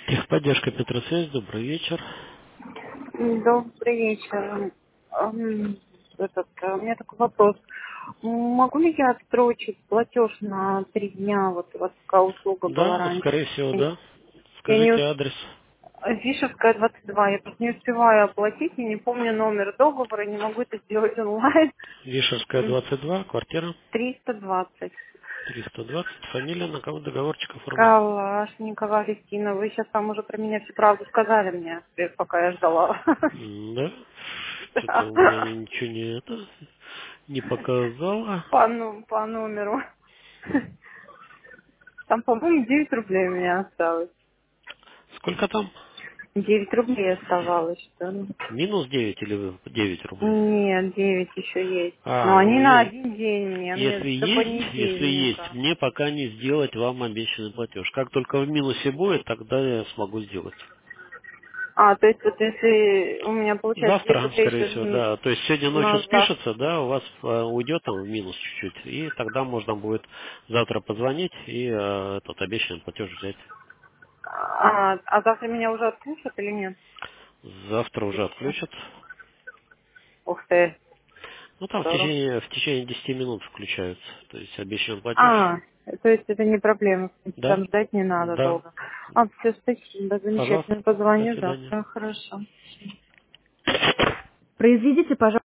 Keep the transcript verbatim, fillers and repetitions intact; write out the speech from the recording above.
Техподдержка Петросвязь, добрый вечер. Добрый вечер. Ам, Этот, э, у меня такой вопрос. Могу ли я отсрочить платеж на три дня? Вот у вас такая услуга была Да, раньше. скорее всего, да. Я не Скажите ус- адрес. Вишевская, двадцать два. Я просто не успеваю оплатить и не помню номер договора, не могу это сделать онлайн. Вишерская, М, двадцать два, квартира триста двадцать. триста двадцать. Фамилия, на кого договорчик оформлен? Калашникова Кристина. Вы сейчас там уже про меня всю правду сказали мне, э, пока я ждала. М, Да. Что-то у меня Да. ничего не это не показало. По, ну- по номеру. Там, по-моему, девять рублей у меня осталось. Сколько там? Девять рублей оставалось, что ли? Минус девять или девять рублей? Нет, девять еще есть. Но А, они ну на е- один день мне, мне если до есть, если есть, понедельника. мне пока не сделать вам обещанный платеж. Как только в минусе будет, тогда я смогу сделать. А, то есть вот если у меня получается девять Завтра, рублей скорее еще всего, да. То есть сегодня ночью на завтра. спишется, да, у вас э, уйдет там в минус чуть-чуть, и тогда можно будет завтра позвонить и э, этот обещанный платеж взять. А, а завтра меня уже отключат или нет? Завтра уже Еще. отключат. Ух ты, Ну там в здорово. течение в течение десяти минут включаются. То есть обещанный платеж. А, то есть это не проблема, в принципе, Да? там ждать не надо Да. долго. А, все, спасибо, Пожалуйста. замечательно, До позвоню свидания. завтра, хорошо. Произведите, пожалуйста.